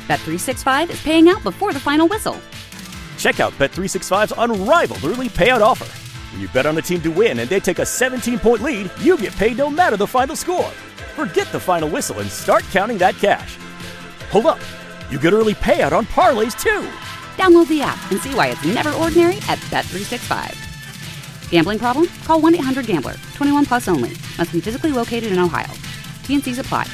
Bet365 is paying out before the final whistle. Check out Bet365's unrivaled early payout offer. When you bet on a team to win and they take a 17-point lead, you get paid no matter the final score. Forget the final whistle and start counting that cash. Hold up. You get early payout on parlays, too. Download the app and see why it's never ordinary at Bet365. Gambling problem? Call 1-800-GAMBLER. 21 plus only. Must be physically located in Ohio. T&Cs apply.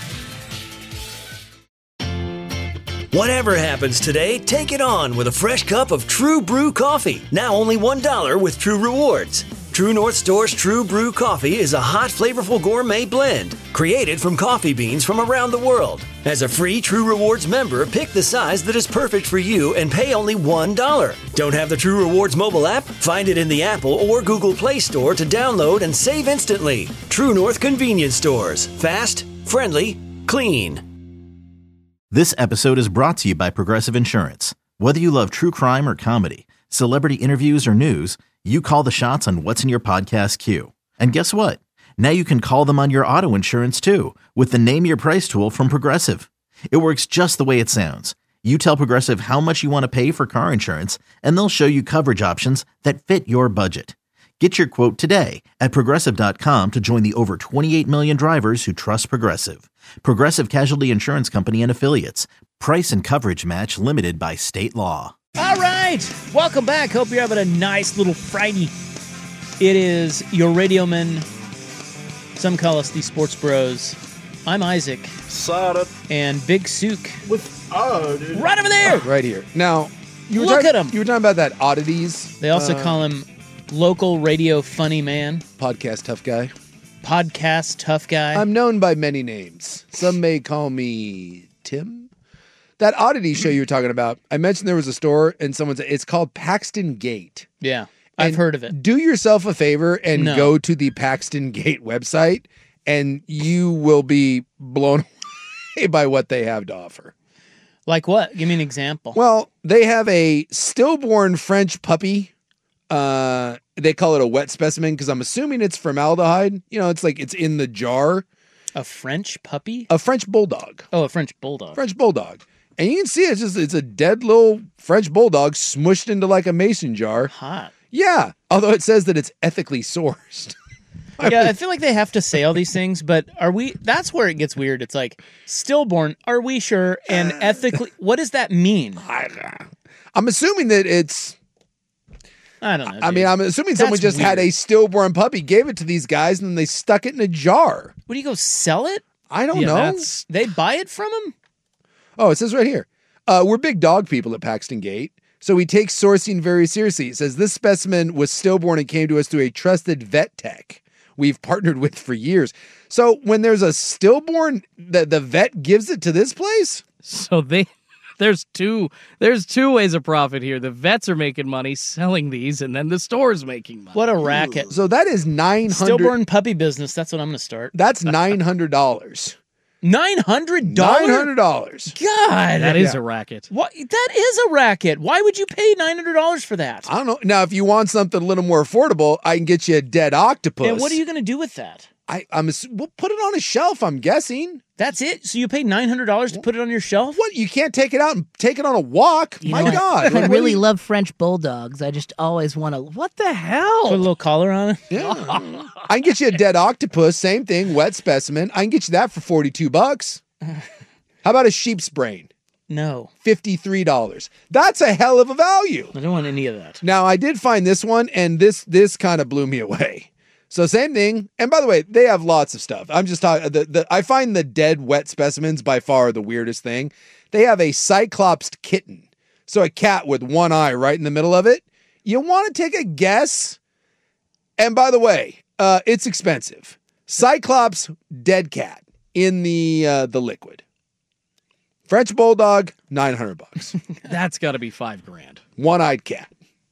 Whatever happens today, take it on with a fresh cup of True Brew coffee. Now only $1 with True Rewards. True North Store's True Brew coffee is a hot, flavorful gourmet blend created from coffee beans from around the world. As a free True Rewards member, pick the size that is perfect for you and pay only $1. Don't have the True Rewards mobile app? Find it in the Apple or Google Play Store to download and save instantly. True North Convenience Stores. Fast, friendly, clean. This episode is brought to you by Progressive Insurance. Whether you love true crime or comedy, celebrity interviews or news, you call the shots on what's in your podcast queue. And guess what? Now you can call them on your auto insurance too with the Name Your Price tool from Progressive. It works just the way it sounds. You tell Progressive how much you want to pay for car insurance, and they'll show you coverage options that fit your budget. Get your quote today at Progressive.com to join the over 28 million drivers who trust Progressive. Progressive Casualty Insurance Company and Affiliates. Price and coverage match limited by state law. All right. Welcome back. Hope you're having a nice little Friday. It is your radio men. Some call us the Sports Bros. I'm Isaac. Sada. And Big Sook. Dude. Right over there. Right here. Now, Look at him. You were talking about that oddities. They also call him local radio funny man. Podcast tough guy. Podcast tough guy. I'm known by many names. Some may call me Tim. That oddity show you were talking about, I mentioned there was a store and someone said it's called Paxton Gate. Yeah, I've heard of it. Do yourself a favor and No. go to the Paxton Gate website and you will be blown away by what they have to offer. Like what? Give me an example. Well, they have a stillborn French puppy. They call it a wet specimen because I'm assuming it's formaldehyde. You know, it's like it's in the jar. A French puppy? A French bulldog. Oh, a French bulldog. French bulldog. And you can see it's a dead little French bulldog smushed into like a mason jar. Hot. Yeah. Although it says that it's ethically sourced. Yeah, I feel like they have to say all these things, but are we? That's where it gets weird. It's like stillborn. Are we sure? And ethically, what does that mean? I'm assuming that it's. I don't know. I mean, I'm assuming someone just had a stillborn puppy, gave it to these guys, and then they stuck it in a jar. What do you go sell it? I don't know. They buy it from him? Oh, it says right here. We're big dog people at Paxton Gate, so we take sourcing very seriously. It says this specimen was stillborn and came to us through a trusted vet tech we've partnered with for years. So when there's a stillborn, the vet gives it to this place? So there's two ways of profit here. The vets are making money selling these, and then the store's making money. What a racket. So that is $900. Stillborn puppy business. That's what I'm going to start. That's $900. $900? $900. God. That is a racket. What? That is a racket. Why would you pay $900 for that? I don't know. Now, if you want something a little more affordable, I can get you a dead octopus. And what are you going to do with that? We'll put it on a shelf, I'm guessing. That's it? So you pay $900 to put it on your shelf? What? You can't take it out and take it on a walk? My God. I really love French bulldogs. I just always want to. What the hell? Put a little collar on it? Yeah. I can get you a dead octopus, same thing, wet specimen. I can get you that for $42. How about a sheep's brain? No. $53. That's a hell of a value. I don't want any of that. Now, I did find this one, and this kind of blew me away. So same thing. And by the way, they have lots of stuff. I'm just talking, I find the dead wet specimens by far the weirdest thing. They have a cyclops kitten. So a cat with one eye right in the middle of it. You want to take a guess? And by the way, it's expensive. Cyclops dead cat in the liquid. French bulldog, $900. That's got to be $5,000. One-eyed cat.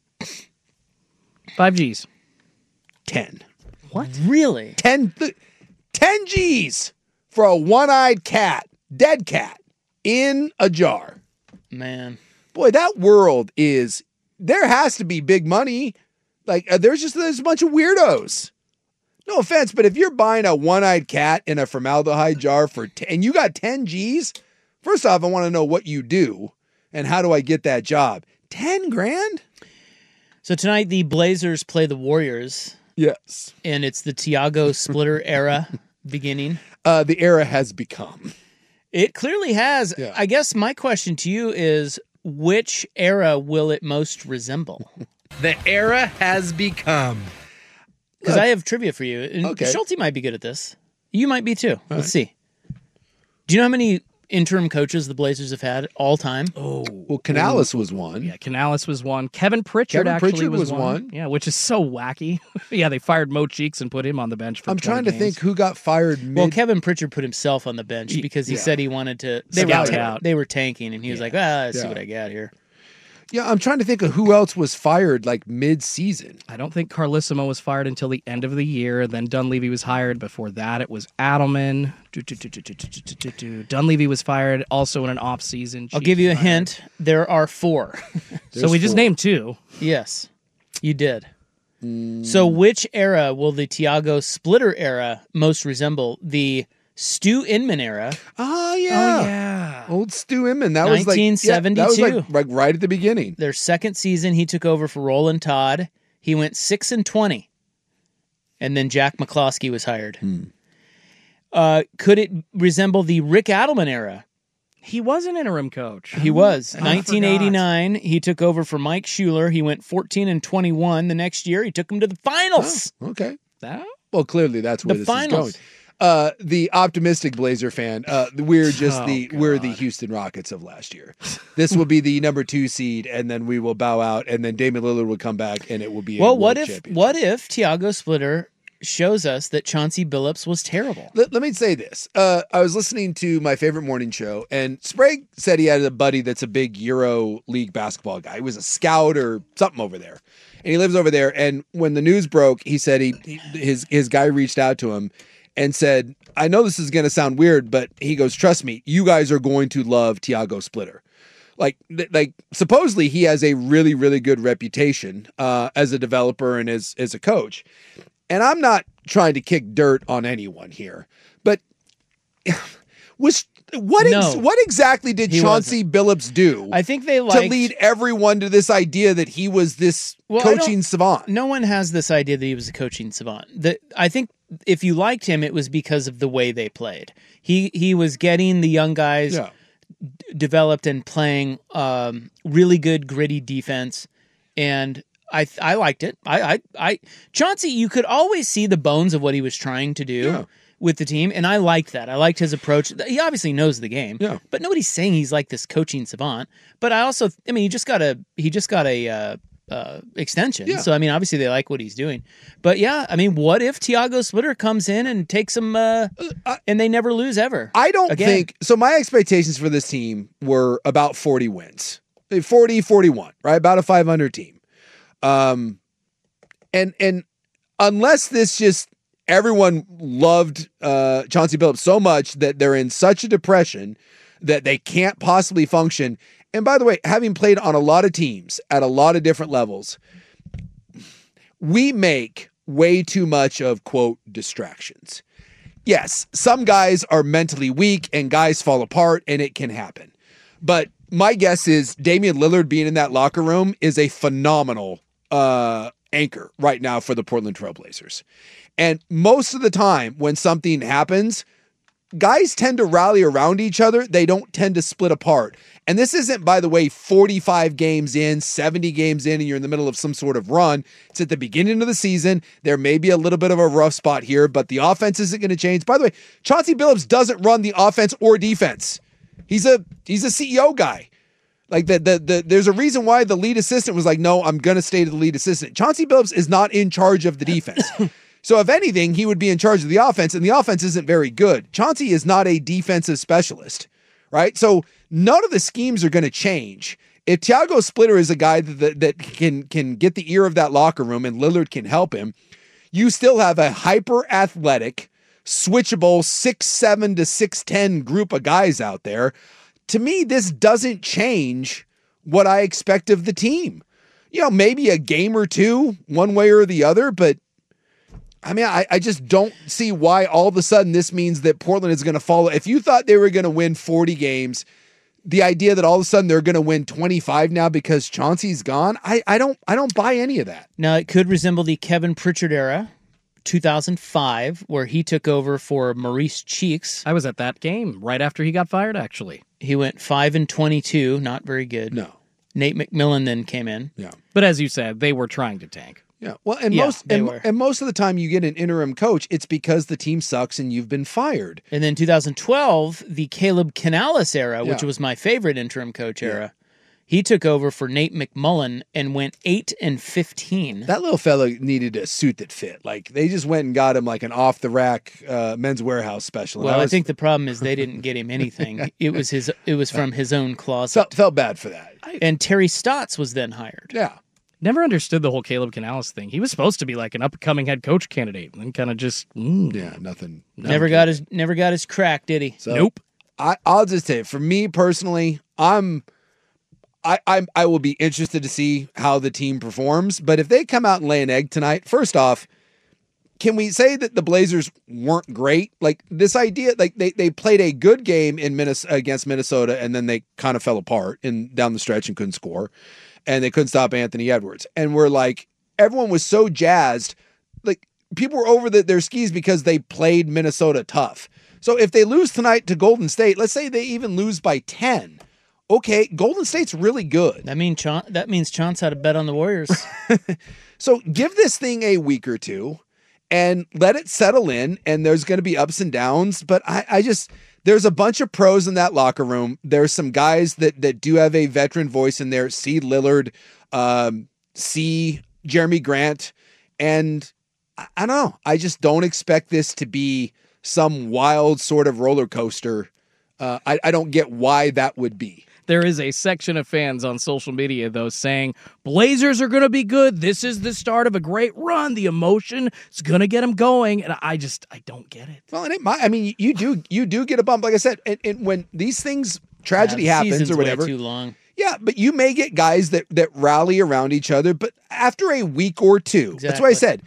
5 G's. 10. What? Really? 10 G's for a one-eyed cat, dead cat, in a jar. Man. Boy, that world is, there has to be big money. Like, there's a bunch of weirdos. No offense, but if you're buying a one-eyed cat in a formaldehyde jar and you got 10 G's, First off, I want to know what you do and how do I get that job? 10 grand? So tonight the Blazers play the Warriors. Yes. And it's the Thiago Splitter era beginning. The era has become. It clearly has. Yeah. I guess my question to you is, which era will it most resemble? The era has become. Because I have trivia for you. And Okay. Schulte might be good at this. You might be too. Let's see. Do you know how many interim coaches the Blazers have had all time? Well, Canales was one. Yeah, Canales was one. Kevin Pritchard was one. Yeah, which is so wacky. Yeah, they fired Mo Cheeks and put him on the bench for I'm 20 trying to games. think who got fired mid. Well, Kevin Pritchard put himself on the bench because he said he wanted to. They were tanking, and he was like, let's see what I got here. Yeah, I'm trying to think of who else was fired like mid-season. I don't think Carlissimo was fired until the end of the year. Then Dunleavy was hired. Before that, it was Adelman. Dunleavy was fired also in an off-season. I'll give you a hint. There are 4. So we just named 2. Yes, you did. So which era will the Thiago Splitter era most resemble? The Stu Inman era. Oh, yeah. Old Stu Inman. That was 1972. that was like right at the beginning. Their second season, he took over for Roland Todd. He went 6-20. And then Jack McCloskey was hired. Could it resemble the Rick Adelman era? He was an interim coach. He was. 1989, he took over for Mike Schuler. He went 14-21. The next year, he took him to the finals. Oh, okay. That? Well, clearly that's where The this finals. is going. The optimistic Blazer fan, we're just we're the God. Houston Rockets of last year. This will be the number 2 seed, and then we will bow out, and then Damian Lillard will come back, and it will be a Well, world what if championship. Thiago Splitter shows us that Chauncey Billups was terrible? Let me say this. I was listening to my favorite morning show, and Sprague said he had a buddy that's a big Euro League basketball guy. He was a scout or something over there, and he lives over there. And when the news broke, he said his guy reached out to him and said, I know this is going to sound weird, but he goes, trust me, you guys are going to love Thiago Splitter. Like supposedly he has a really, really good reputation as a developer and as a coach. And I'm not trying to kick dirt on anyone here, but what exactly did He Chauncey Billups do I think they to liked... lead everyone to this idea that he was this coaching savant? No one has this idea that he was a coaching savant. I think if you liked him, it was because of the way they played. He was getting the young guys developed and playing really good, gritty defense, and I liked it. I Chauncey, you could always see the bones of what he was trying to do with the team, and I liked that. I liked his approach. He obviously knows the game, but nobody's saying he's like this coaching savant. But he just got a extension. So, obviously they like what he's doing. But what if Thiago Splitter comes in and takes them and they never lose ever? I don't think so. My expectations for this team were about 40 wins, 40, 41, right? About a 500 team. And unless this just everyone loved Chauncey Billups so much that they're in such a depression that they can't possibly function. And by the way, having played on a lot of teams at a lot of different levels, we make way too much of, quote, distractions. Yes, some guys are mentally weak and guys fall apart and it can happen. But my guess is Damian Lillard being in that locker room is a phenomenal anchor right now for the Portland Trail Blazers. And most of the time when something happens, guys tend to rally around each other. They don't tend to split apart. And this isn't, by the way, 45 games in, 70 games in, and you're in the middle of some sort of run. It's at the beginning of the season. There may be a little bit of a rough spot here, but the offense isn't going to change. By the way, Chauncey Billups doesn't run the offense or defense. He's a CEO guy. Like there's a reason why the lead assistant was like, no, I'm going to stay to the lead assistant. Chauncey Billups is not in charge of the defense. So if anything, he would be in charge of the offense, and the offense isn't very good. Chauncey is not a defensive specialist, right? So none of the schemes are going to change. If Thiago Splitter is a guy that can get the ear of that locker room and Lillard can help him, you still have a hyper-athletic, switchable 6'7" to 6'10" group of guys out there. To me, this doesn't change what I expect of the team. Maybe a game or two, one way or the other, but I mean, I just don't see why all of a sudden this means that Portland is going to follow. If you thought they were going to win 40 games, the idea that all of a sudden they're going to win 25 now because Chauncey's gone, I don't buy any of that. Now, it could resemble the Kevin Pritchard era, 2005, where he took over for Maurice Cheeks. I was at that game right after he got fired, actually. He went 5-22, not very good. No. Nate McMillan then came in. Yeah. But as you said, they were trying to tank. Yeah. Well, and most of the time you get an interim coach, it's because the team sucks and you've been fired. And then 2012, the Caleb Canales era, which Yeah. was my favorite interim coach era. He took over for Nate McMullen and went 8-15. That little fella needed a suit that fit. Like they just went and got him like an off the rack Men's Warehouse special. Well, I think the problem is they didn't get him anything. It was from his own closet. Felt bad for that. And Terry Stotts was then hired. Yeah. Never understood the whole Caleb Canales thing. He was supposed to be like an up-and-coming head coach candidate, and then kind of just nothing. Never got his crack, did he? So, nope. I'll just say, for me personally, I will be interested to see how the team performs. But if they come out and lay an egg tonight, first off, can we say that the Blazers weren't great? Like this idea, like they played a good game in against Minnesota, and then they kind of fell apart down the stretch and couldn't score, and they couldn't stop Anthony Edwards. And we're like, everyone was so jazzed, like people were over their skis because they played Minnesota tough. So if they lose tonight to Golden State, let's say they even lose by 10. Okay, Golden State's really good. That means Chauncey had a bet on the Warriors. So give this thing a week or two and let it settle in, and there's going to be ups and downs. But I just, there's a bunch of pros in that locker room. There's some guys that do have a veteran voice in there. See Lillard, see Jeremy Grant. And I don't know. I just don't expect this to be some wild sort of roller coaster. I don't get why that would be. There is a section of fans on social media, though, saying, Blazers are going to be good. This is the start of a great run. The emotion is going to get them going. And I don't get it. Well, you do get a bump. Like I said, and when these things, tragedy happens or whatever. Way too long. Yeah, but you may get guys that rally around each other. But after a week or two, That's what I said.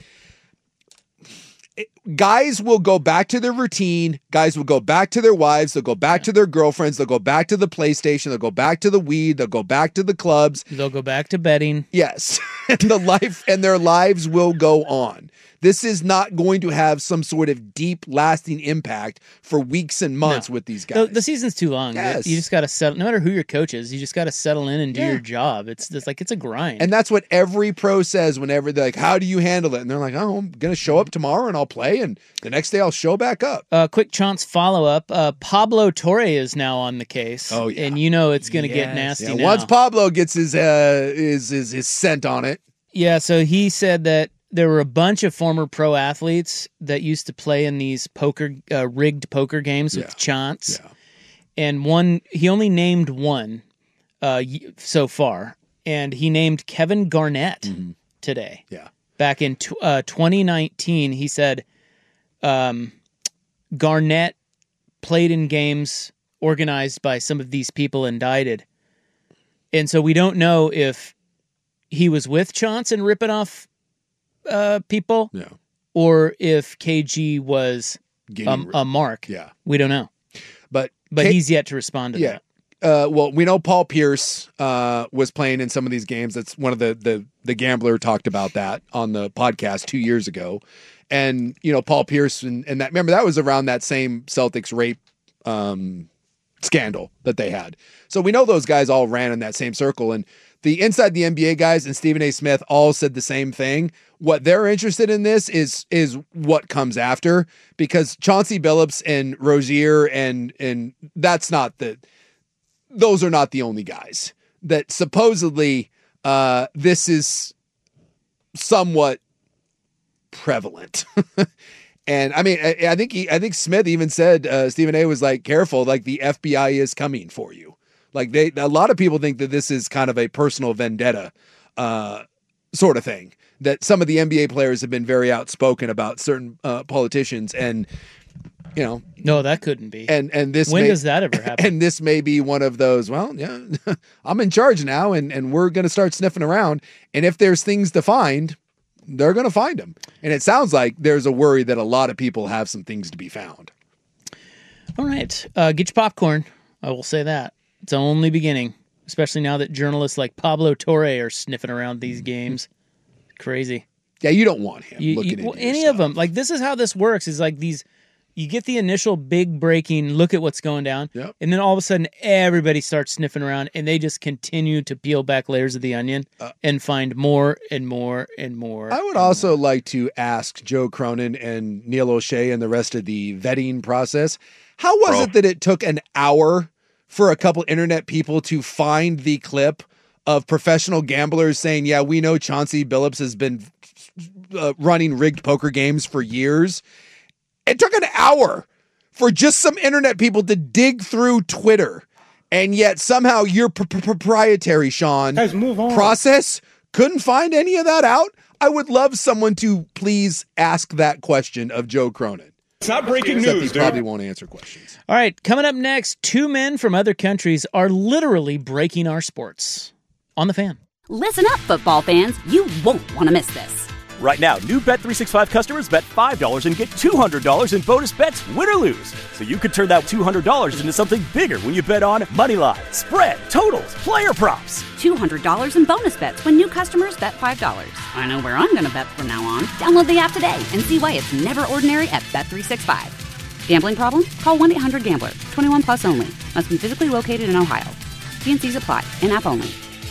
Guys will go back to their routine. Guys will go back to their wives. They'll go back to their girlfriends. They'll go back to the PlayStation. They'll go back to the weed. They'll go back to the clubs. They'll go back to betting. Yes. And their lives will go on. This is not going to have some sort of deep, lasting impact for weeks and months with these guys. The season's too long. Yes. You just got to settle. No matter who your coach is, you just got to settle in and do your job. It's a grind. And that's what every pro says whenever they're like, "How do you handle it?" And they're like, "Oh, I'm going to show up tomorrow and I'll play, and the next day I'll show back up." Quick Chance follow up. Pablo Torre is now on the case. Oh yeah, and you know it's going to get nasty. Now. Once Pablo gets his scent on it. Yeah. So he said that there were a bunch of former pro athletes that used to play in these rigged poker games with Chance. Yeah. And he only named one so far, and he named Kevin Garnett today. Yeah. Back in 2019, he said Garnett played in games organized by some of these people indicted. And so we don't know if he was with Chance and ripping off people, or if KG was a mark. Yeah, we don't know. But he's yet to respond to that. Well, we know Paul Pierce was playing in some of these games. That's one of the Gambler talked about that on the podcast 2 years ago, and Paul Pierce and that, remember, that was around that same Celtics rape scandal that they had. So we know those guys all ran in that same circle, and the Inside the NBA guys and Stephen A. Smith all said the same thing. What they're interested in this is what comes after, because Chauncey Billups and Rozier and those are not the only guys that supposedly this is somewhat prevalent. And I mean, I think Smith even said, Stephen A. was like, careful, like the FBI is coming for you. Like a lot of people think that this is kind of a personal vendetta sort of thing, that some of the NBA players have been very outspoken about certain politicians, and no, that couldn't be. And this does that ever happen? And this may be one of those, well, yeah, I'm in charge now, and we're going to start sniffing around, and if there's things to find, they're going to find them. And it sounds like there's a worry that a lot of people have some things to be found. All right. Get your popcorn. I will say that. It's only beginning, especially now that journalists like Pablo Torre are sniffing around these games. Crazy. Yeah, you don't want him looking into any of them. Like, this is how this works, is like these, you get the initial big breaking, look at what's going down, and then all of a sudden everybody starts sniffing around, and they just continue to peel back layers of the onion and find more and more and more. I would also like to ask Joe Cronin and Neil O'Shea and the rest of the vetting process, how was it that it took an hour for a couple internet people to find the clip of professional gamblers saying, yeah, we know Chauncey Billups has been running rigged poker games for years? It took an hour for just some internet people to dig through Twitter, and yet somehow your proprietary, Sean, process couldn't find any of that out. I would love someone to please ask that question of Joe Cronin. It's not breaking Except news, he probably won't answer questions. All right, coming up next, two men from other countries are literally breaking our sports. On the Fan. Listen up, football fans. You won't want to miss this. Right now, new Bet365 customers bet $5 and get $200 in bonus bets, win or lose. So you could turn that $200 into something bigger when you bet on money line, spread, totals, player props. $200 in bonus bets when new customers bet $5. I know where I'm going to bet from now on. Download the app today and see why it's never ordinary at Bet365. Gambling problem? Call 1-800-GAMBLER. 21 plus only. Must be physically located in Ohio. T&Cs apply. In-app only.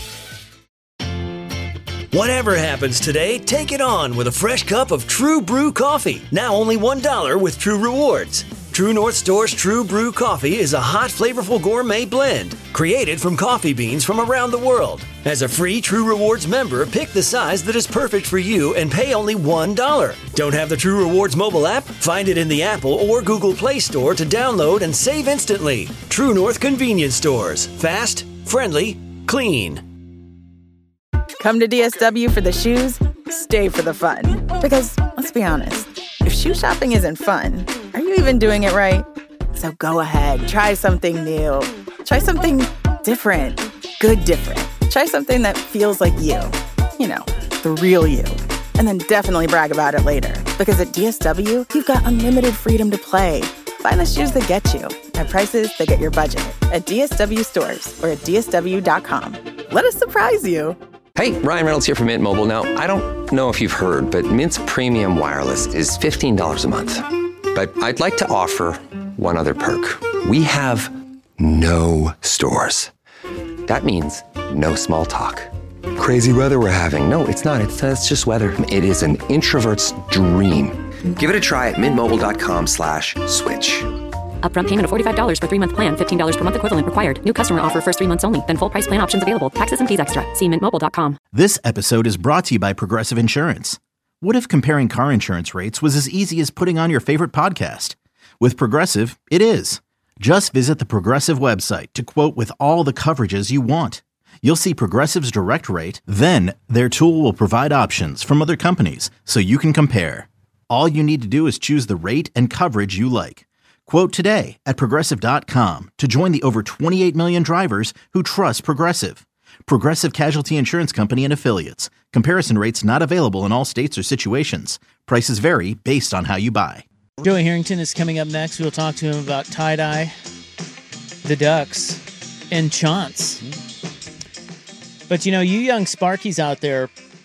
Whatever happens today, take it on with a fresh cup of True Brew coffee. Now only $1 with True Rewards. True North Store's True Brew coffee is a hot, flavorful gourmet blend created from coffee beans from around the world. As a free True Rewards member, pick the size that is perfect for you and pay only $1. Don't have the True Rewards mobile app? Find it in the Apple or Google Play Store to download and save instantly. True North convenience stores. Fast, friendly, clean. Come to DSW for the shoes, stay for the fun. Because, let's be honest, if shoe shopping isn't fun, are you even doing it right? So go ahead, try something new. Try something different. Good different. Try something that feels like you. You know, the real you. And then definitely brag about it later. Because at DSW, you've got unlimited freedom to play. Find the shoes that get you at prices that get your budget. At DSW stores or at DSW.com. Let us surprise you. Hey, Ryan Reynolds here from Mint Mobile. Now, I don't know if you've heard, but Mint's premium wireless is $15 a month. But I'd like to offer one other perk. We have no stores. That means no small talk. Crazy weather we're having. No, it's not. It's just weather. It is an introvert's dream. Give it a try at mintmobile.com/switch. Upfront payment of $45 for 3-month plan. $15 per month equivalent required. New customer offer first 3 months only. Then full price plan options available. Taxes and fees extra. See mintmobile.com. This episode is brought to you by Progressive Insurance. What if comparing car insurance rates was as easy as putting on your favorite podcast? With Progressive, it is. Just visit the Progressive website to quote with all the coverages you want. You'll see Progressive's direct rate, then their tool will provide options from other companies so you can compare. All you need to do is choose the rate and coverage you like. Quote today at Progressive.com to join the over 28 million drivers who trust Progressive. Progressive Casualty Insurance Company and Affiliates. Comparison rates not available in all states or situations. Prices vary based on how you buy. Joey Harrington is coming up next. We'll talk to him about tie-dye, the Ducks, and Chance. But, you know, you young Sparkies out there,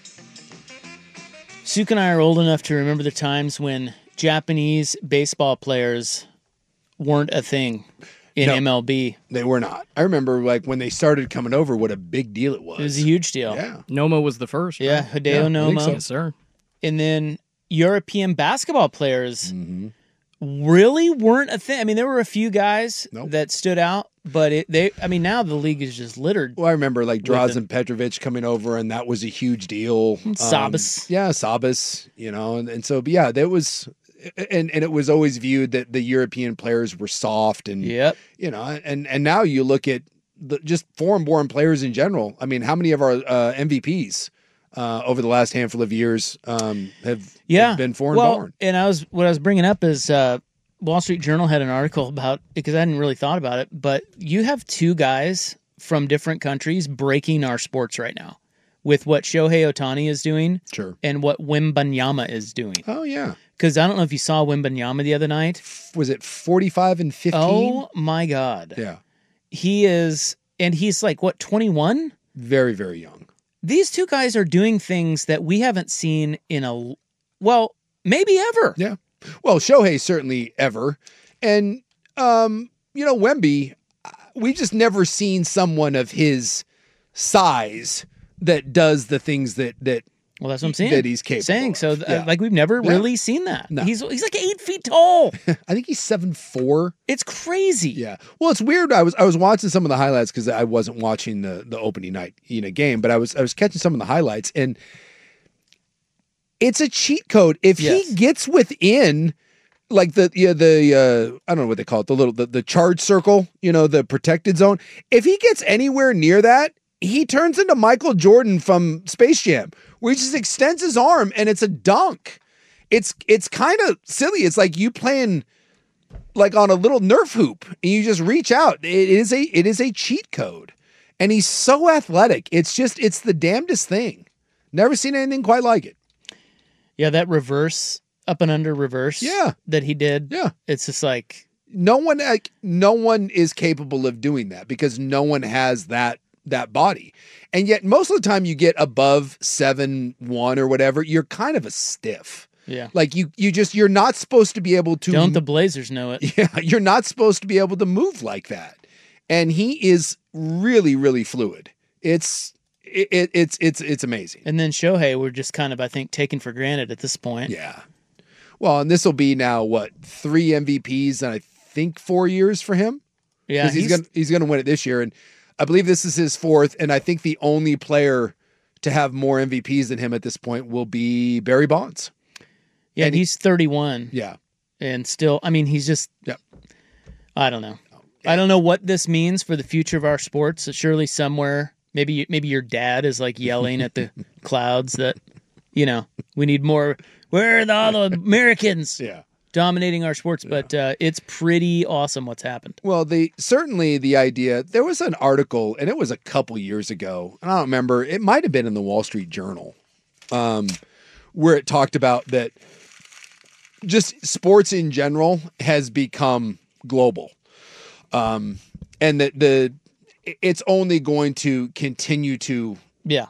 Suk and I are old enough to remember the times when Japanese baseball players weren't a thing in MLB. They were not. I remember like when they started coming over, what a big deal it was. It was a huge deal. Yeah. Noma was the first. Yeah, right? Hideo Noma. So. Yes, sir. And then European basketball players really weren't a thing. I mean, there were a few guys that stood out, but now the league is just littered. Well, I remember like Drazen Petrovic coming over, and that was a huge deal. Sabas. Sabas, you know, and so, but yeah, there was, and it was always viewed that the European players were soft and, you know, and now you look at just foreign-born players in general. I mean, how many of our MVPs over the last handful of years have been foreign-born? And what I was bringing up is Wall Street Journal had an article about, because I hadn't really thought about it, but you have two guys from different countries breaking our sports right now. with what Shohei Ohtani is doing Sure. and what Wembanyama is doing. Oh, yeah. Because I don't know if you saw Wembanyama the other night. Was it 45 and 15? Oh, my God. Yeah. He is, and he's like, what, 21? Very, very young. These two guys are doing things that we haven't seen in maybe ever. Yeah. Well, Shohei certainly ever. And, Wemby, we've just never seen someone of his size that does the things that well, that's what I'm saying. That he's capable of. So, we've never really seen that. No. He's like 8 feet tall. I think he's 7'4". It's crazy. Yeah. Well, it's weird. I was watching some of the highlights because I wasn't watching the opening night game, but I was catching some of the highlights, and it's a cheat code. If he gets within like the I don't know what they call it, the charge circle, the protected zone. If he gets anywhere near that, he turns into Michael Jordan from Space Jam, where he just extends his arm and it's a dunk. It's kind of silly. It's like you playing like on a little Nerf hoop and you just reach out. It is a cheat code, and he's so athletic. It's the damnedest thing. Never seen anything quite like it. Yeah, that reverse up and under reverse. Yeah. That he did. Yeah. It's just like no one is capable of doing that because no one has that body. And yet most of the time you get above 7'1" or whatever, you're kind of a stiff. Yeah. Like you're not supposed to be able to. Don't the Blazers know it? Yeah. You're not supposed to be able to move like that. And he is really, really fluid. It's amazing. And then Shohei, we're just kind of, I think, taken for granted at this point. Yeah. Well, and this will be now 3 MVPs and I think 4 years for him. Yeah. He's gonna win it this year. And I believe this is his 4th, and I think the only player to have more MVPs than him at this point will be Barry Bonds. Yeah, and he's 31. Yeah. And still, I mean, he's just, I don't know. Yeah. I don't know what this means for the future of our sports. So surely somewhere, maybe your dad is like yelling at the clouds that, we need more. Where are all the Americans? Yeah. Dominating our sports, but it's pretty awesome what's happened. Well, certainly the idea, there was an article, and it was a couple years ago, and I don't remember, it might have been in the Wall Street Journal, where it talked about that just sports in general has become global, and that it's only going to continue to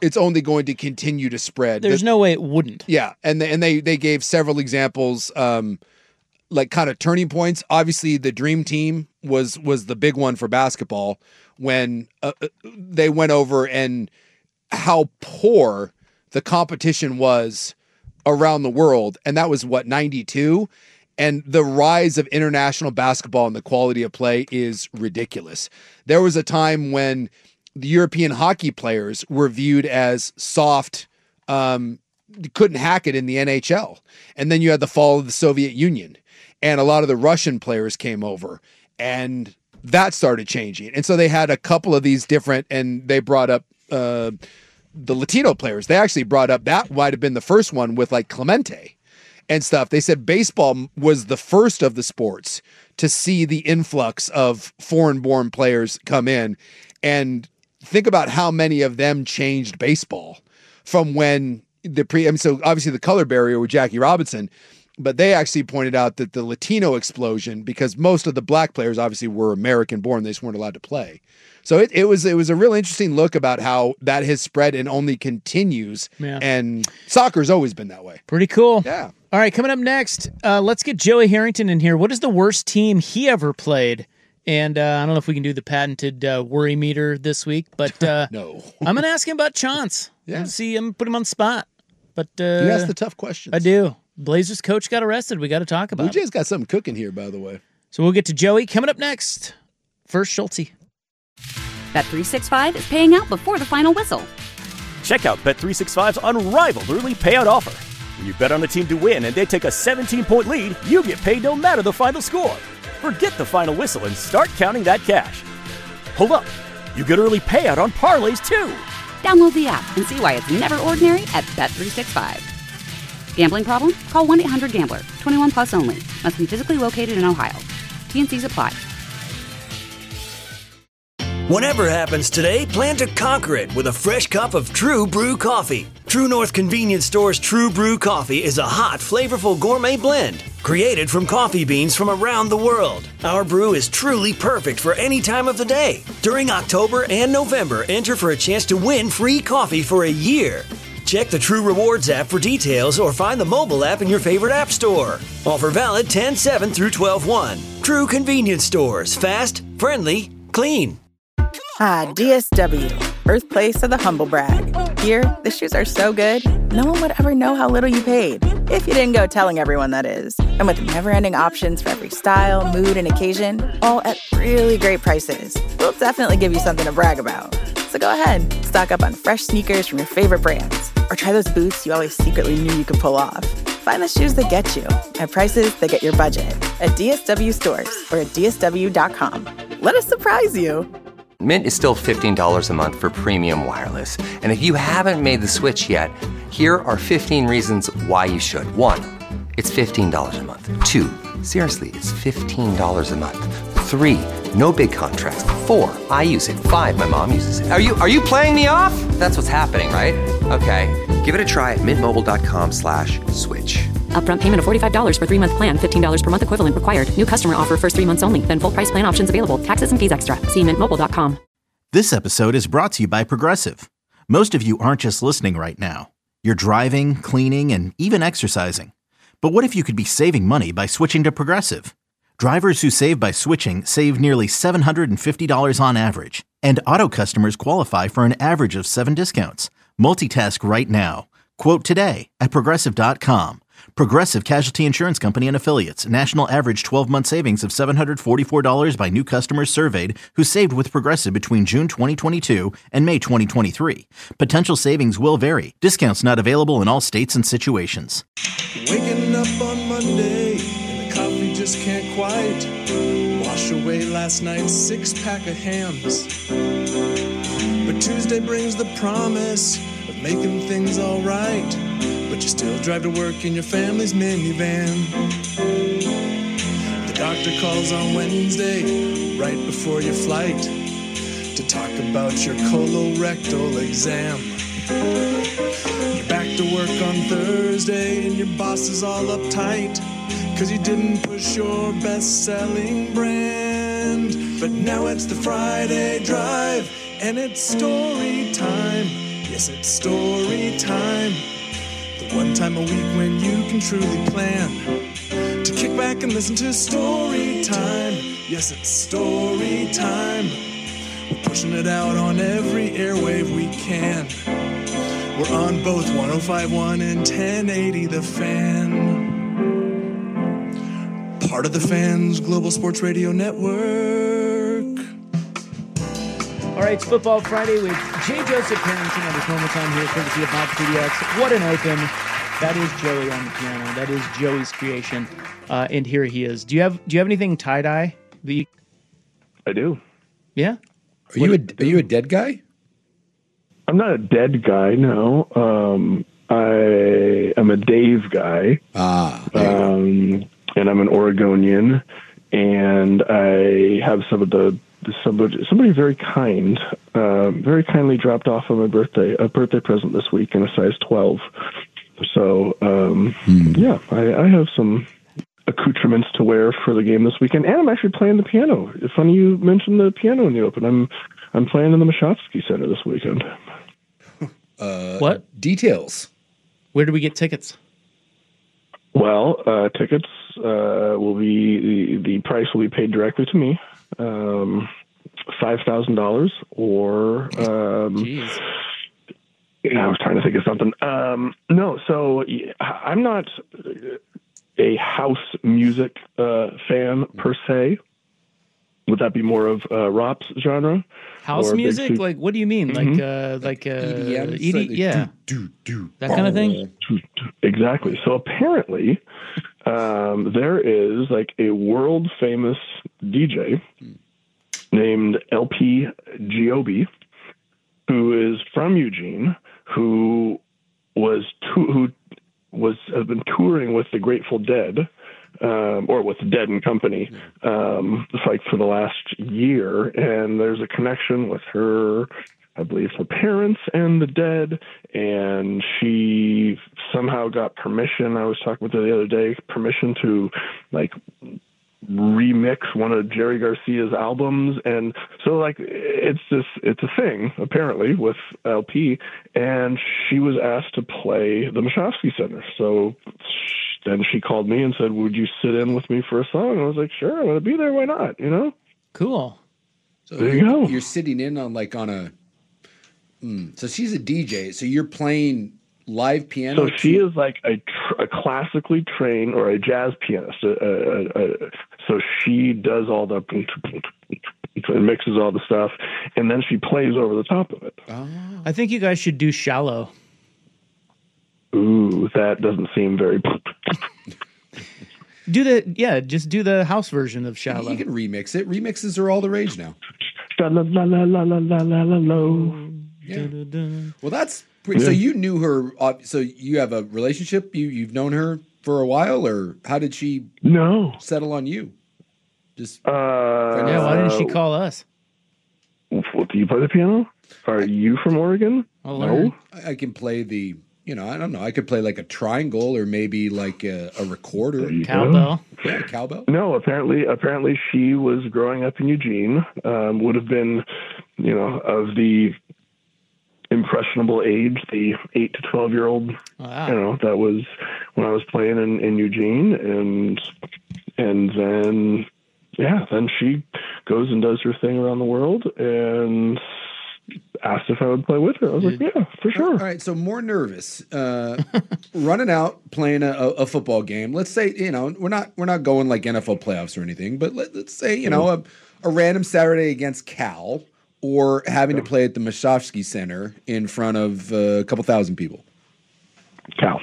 spread. There's no way it wouldn't. Yeah, and they gave several examples, like kind of turning points. Obviously, the Dream Team was the big one for basketball when they went over and how poor the competition was around the world. And that was 92. And the rise of international basketball and the quality of play is ridiculous. There was a time when the European hockey players were viewed as soft, couldn't hack it in the NHL. And then you had the fall of the Soviet Union. And a lot of the Russian players came over, and that started changing. And so they had a couple of these different, and they brought up the Latino players. They actually brought up, that might have been the first one with like Clemente and stuff. They said baseball was the first of the sports to see the influx of foreign-born players come in. And think about how many of them changed baseball from when so obviously the color barrier with Jackie Robinson, but they actually pointed out that the Latino explosion, because most of the black players obviously were American born, they just weren't allowed to play. So it was a real interesting look about how that has spread and only continues. Yeah. And soccer's always been that way. Pretty cool. Yeah. All right, coming up next, let's get Joey Harrington in here. What is the worst team he ever played? And I don't know if we can do the patented worry meter this week, but no. I'm going to ask him about Chance. Yeah. See him, put him on the spot. But you ask the tough questions. I do. Blazers coach got arrested. We got to talk about it. Blue Jays got something cooking here, by the way. So we'll get to Joey coming up next. First, Schulte. Bet365 is paying out before the final whistle. Check out Bet365's unrivaled early payout offer. When you bet on a team to win and they take a 17-point lead, you get paid no matter the final score. Forget the final whistle and start counting that cash. Hold up. You get early payout on parlays, too. Download the app and see why it's never ordinary at Bet365. Gambling problem? Call 1-800-GAMBLER. 21 plus only. Must be physically located in Ohio. T&Cs apply. Whatever happens today, plan to conquer it with a fresh cup of True Brew coffee. True North Convenience Store's True Brew coffee is a hot, flavorful gourmet blend created from coffee beans from around the world. Our brew is truly perfect for any time of the day. During October and November, enter for a chance to win free coffee for a year. Check the True Rewards app for details or find the mobile app in your favorite app store. Offer valid 10/7 through 12/1. True Convenience Stores. Fast, friendly, clean. DSW, birthplace of the humble brag. Here, the shoes are so good, no one would ever know how little you paid. If you didn't go telling everyone, that is. And with never-ending options for every style, mood, and occasion, all at really great prices, we'll definitely give you something to brag about. So go ahead, stock up on fresh sneakers from your favorite brands, or try those boots you always secretly knew you could pull off. Find the shoes that get you at prices that get your budget at DSW stores or at DSW.com. Let us surprise you. Mint is still $15 a month for premium wireless. And if you haven't made the switch yet, here are 15 reasons why you should. 1, it's $15 a month. 2, seriously, it's $15 a month. 3, no big contracts. 4, I use it. 5, my mom uses it. Are you playing me off? That's what's happening, right? Okay, give it a try at mintmobile.com/switch. Upfront payment of $45 for 3-month plan, $15 per month equivalent required. New customer offer first 3 months only. Then full price plan options available. Taxes and fees extra. See mintmobile.com. This episode is brought to you by Progressive. Most of you aren't just listening right now. You're driving, cleaning, and even exercising. But what if you could be saving money by switching to Progressive? Drivers who save by switching save nearly $750 on average. And auto customers qualify for an average of 7 discounts. Multitask right now. Quote today at Progressive.com. Progressive Casualty Insurance Company and Affiliates. National average 12-month savings of $744 by new customers surveyed who saved with Progressive between June 2022 and May 2023. Potential savings will vary. Discounts not available in all states and situations. Waking up on Monday and the coffee just can't quite wash away last night's 6-pack of hams. But Tuesday brings the promise of making things all right. But you still drive to work in your family's minivan. The doctor calls on Wednesday, right before your flight, to talk about your colorectal exam. You're back to work on Thursday and your boss is all uptight, 'cause you didn't push your best-selling brand. But now it's the Friday drive and it's story time. Yes, it's story time. One time a week when you can truly plan to kick back and listen to story time. Yes, it's story time. We're pushing it out on every airwave we can. We're on both 105.1 and 1080 The Fan. Part of the Fan's Global Sports Radio Network. All right, it's Football Friday with J. Joseph Harrington at his normal time here, courtesy of Mod PDX. What an open. That is Joey on the piano. That is Joey's creation. And here he is. Do you have anything tie-dye? I do. Yeah? Are you a dead guy? I'm not a dead guy, no. I am a Dave guy. And I'm an Oregonian. And I have somebody very very kindly dropped off on my birthday, a birthday present this week in a size 12. So, yeah, I have some accoutrements to wear for the game this weekend, and I'm actually playing the piano. It's funny you mentioned the piano in the open. I'm playing in the Machowski Center this weekend. What? Details. Where do we get tickets? Well, tickets will be, the price will be paid directly to me. $5,000 or Jeez. I was trying to think of something. No, so I'm not a house music fan per se. Would that be more of Rop's genre? House music? Like, what do you mean? Mm-hmm. Like EDM? yeah. That kind of thing? Exactly. So apparently there is like a world famous DJ named LP Giobbi, who is from Eugene, who has been touring with the Grateful Dead or with Dead and Company, like for the last year. And there's a connection with her, I believe, her parents and the Dead. And she somehow got permission. I was talking with her the other day, permission to like remix one of Jerry Garcia's albums. And so like it's a thing apparently with LP, and she was asked to play the Mashofsky Center. So then she called me and said, would you sit in with me for a song? And I was like, sure, I'm going to be there. Why not? You know? Cool. So there you go. You're sitting in on so she's a DJ. So you're playing live piano. So she is like a classically trained or a jazz pianist. So she does all the and mixes all the stuff, and then she plays over the top of it. Oh. I think you guys should do Shallow. Ooh, that doesn't seem very. Just do the house version of Shallow. You can remix it. Remixes are all the rage now. La la la la la la la la la. Yeah. Well, that's pretty, so you knew her. So you have a relationship. You've known her for a while, or how did she settle on you? Just why didn't she call us? Do you play the piano? Are you from Oregon? No, I can play the. I don't know. I could play like a triangle or maybe like a recorder. Cowbell. Yeah, cowbell. No, apparently she was growing up in Eugene. Would have been, of the impressionable age, the 8 to 12-year-old. Wow. That was when I was playing in Eugene, and then then she goes and does her thing around the world and asked if I would play with her. I was like, yeah, for sure. All right, so more nervous, running out playing a football game. Let's say we're not going like NFL playoffs or anything, but let's say a random Saturday against Cal, or having to play at the Mashofsky Center in front of a couple thousand people. Cal.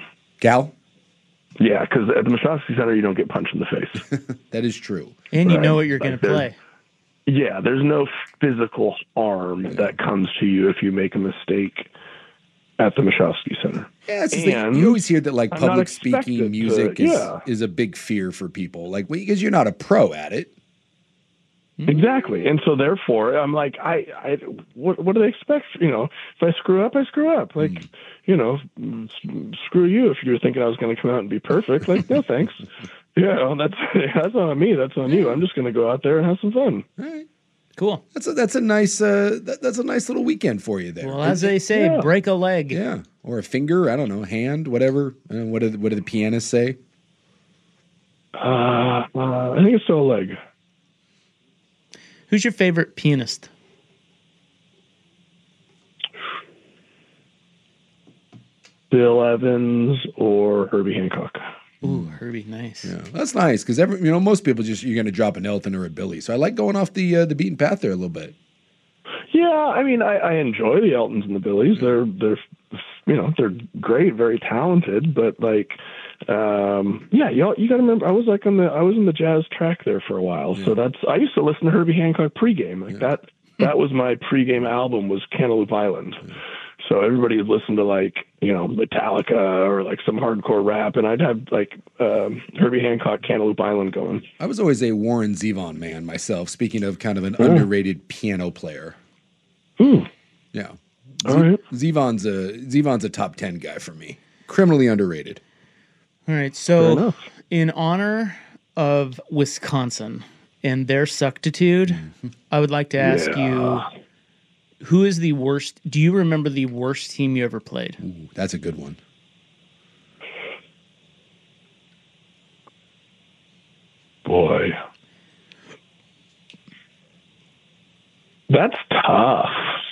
Yeah, because at the Mashofsky Center you don't get punched in the face. That is true, and you know what you're going to play. Yeah, there's no physical harm that comes to you if you make a mistake at the Mashofsky Center. Yeah, it's you always hear that like public speaking music is a big fear for people, like because you're not a pro at it. Exactly, and so therefore I'm like, what do they expect? If I screw up, I screw up. Like, screw you if you're thinking I was going to come out and be perfect. Like, no thanks. Yeah, that's not on me. That's on you. I'm just going to go out there and have some fun. All right, cool. That's a nice that's a nice little weekend for you there. Well, as they say, break a leg. Yeah, or a finger. I don't know, hand, whatever. What do the pianists say? I think it's still a leg. Who's your favorite pianist? Bill Evans or Herbie Hancock. Ooh, Herbie, nice. Yeah, that's nice because most people you're going to drop an Elton or a Billy. So I like going off the beaten path there a little bit. Yeah, I mean, I enjoy the Eltons and the Billies. They're they're great, very talented, but like, you got to remember, I was in the jazz track there for a while. Yeah. So I used to listen to Herbie Hancock pregame. Like that was my pregame album was Cantaloupe Island. Yeah. So everybody would listen to like, Metallica or like some hardcore rap, and I'd have like Herbie Hancock, Cantaloupe Island going. I was always a Warren Zevon man myself, speaking of kind of an underrated piano player. Ooh. Yeah. All right. Zevon's a top 10 guy for me. Criminally underrated. All right. So in honor of Wisconsin and their suctitude, I would like to ask you, who is the worst? Do you remember the worst team you ever played? Ooh, that's a good one. Boy. That's tough.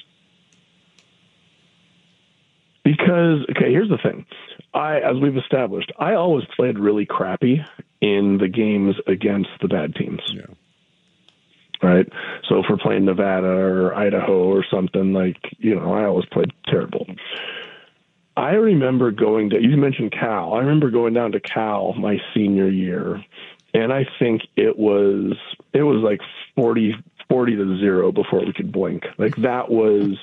Because, here's the thing. As we've established, I always played really crappy in the games against the bad teams. Yeah. Right? So if we're playing Nevada or Idaho or something, like, I always played terrible. I remember you mentioned Cal. I remember going down to Cal my senior year, and I think it was like 40-0 before we could blink. Like that was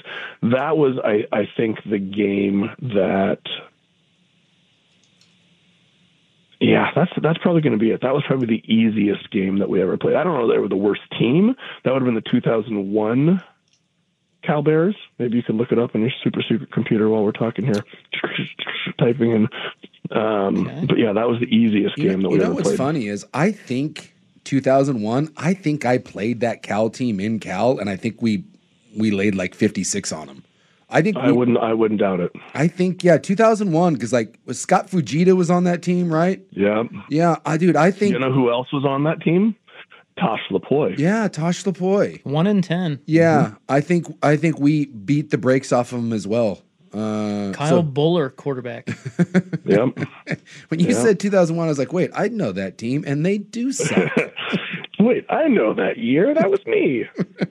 I think the game that Yeah, that's probably going to be it. That was probably the easiest game that we ever played. I don't know if they were the worst team. That would have been the 2001 Cal Bears. Maybe you can look it up on your super secret computer while we're talking here, typing in. But yeah, that was the easiest game that we ever played. You know what's funny is I think 2001. I think I played that Cal team in Cal, and I think we laid like 56 on them. I wouldn't doubt it. I think 2001 because was Scott Fujita was on that team, right? Yeah. Yeah, I think. You know who else was on that team? Tosh Lapoy. Yeah, Tosh Lapoy. 1 in 10. Yeah, I think we beat the brakes off of him as well. Kyle Buller, quarterback. Yep. When you said 2001, I was like, wait, I know that team, and they do suck. Wait, I know that year. That was me.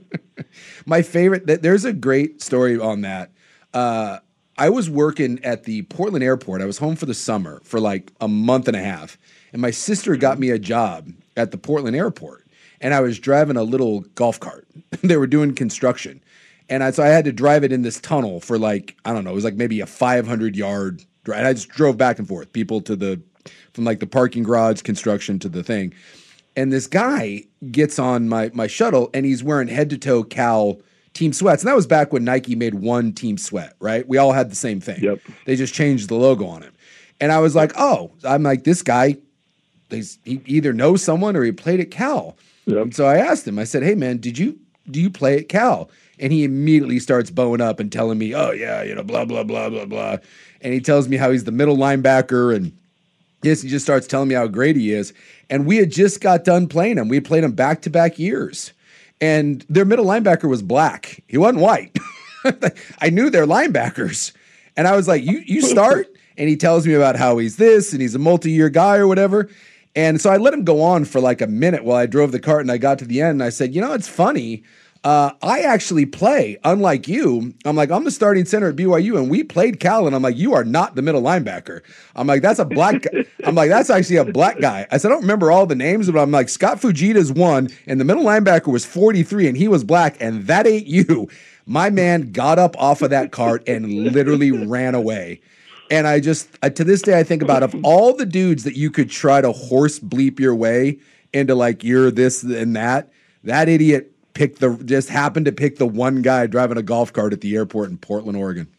My favorite, there's a great story on that. I was working at the Portland airport. I was home for the summer for like a month and a half. And my sister got me a job at the Portland airport. And I was driving a little golf cart. They were doing construction. And so I had to drive it in this tunnel for it was like maybe a 500-yard drive. And I just drove back and forth, people from the parking garage construction to the thing. And this guy gets on my shuttle, and he's wearing head-to-toe Cal team sweats. And that was back when Nike made one team sweat, right? We all had the same thing. Yep. They just changed the logo on it. And I was like, I'm like, this guy, he either knows someone or he played at Cal. Yep. So I asked him, I said, hey, man, do you play at Cal? And he immediately starts bowing up and telling me, oh, yeah, blah, blah, blah, blah, blah. And he tells me how he's the middle linebacker, and he just starts telling me how great he is. And we had just got done playing him. We played him back-to-back years. And their middle linebacker was black. He wasn't white. I knew their linebackers. And I was like, you start? And he tells me about how he's this, and he's a multi-year guy or whatever. And so I let him go on for like a minute while I drove the cart, and I got to the end, and I said, it's funny. I actually play, unlike you. I'm like, I'm the starting center at BYU, and we played Cal, and I'm like, you are not the middle linebacker. I'm like, that's a black guy. I'm like, that's actually a black guy. I said, I don't remember all the names, but I'm like, Scott Fujita's 1, and the middle linebacker was 43, and he was black, and that ain't you. My man got up off of that cart and literally ran away. And I to this day, I think about, of all the dudes that you could try to horse bleep your way into like, you're this and that idiot just happened to pick the one guy driving a golf cart at the airport in Portland, Oregon.